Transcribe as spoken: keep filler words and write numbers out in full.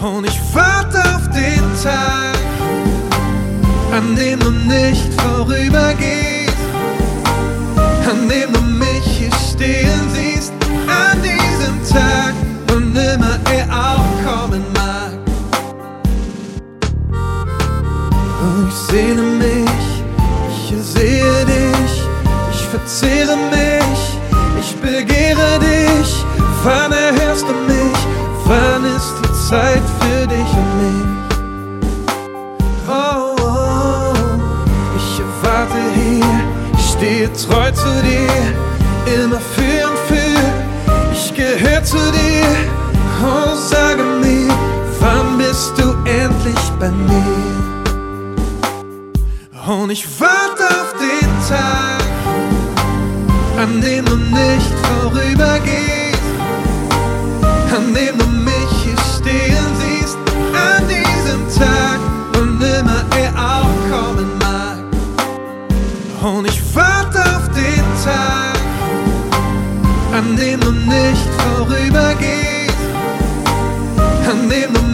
Und ich warte auf den Tag, an dem du nicht vorübergehst, an dem du mich hier stehen siehst, an diesem Tag, und immer er auch kommen mag. Und ich sehne mich, ich sehe dich, ich verzehre mich, ich begehre dich. Wann erhörst du mich? Wann ist die Zeit für dich und mich? Oh, oh, ich erwarte hier, ich stehe treu zu dir, immer für und für. Ich gehöre zu dir, oh, sage mir, wann bist du endlich bei mir? Und ich warte auf den Tag, an dem du nicht vorübergehst, an dem du mich hier stehen siehst, an diesem Tag, und immer er auch kommen mag. Und ich warte auf den Tag, an dem du nicht vorübergehst, an dem du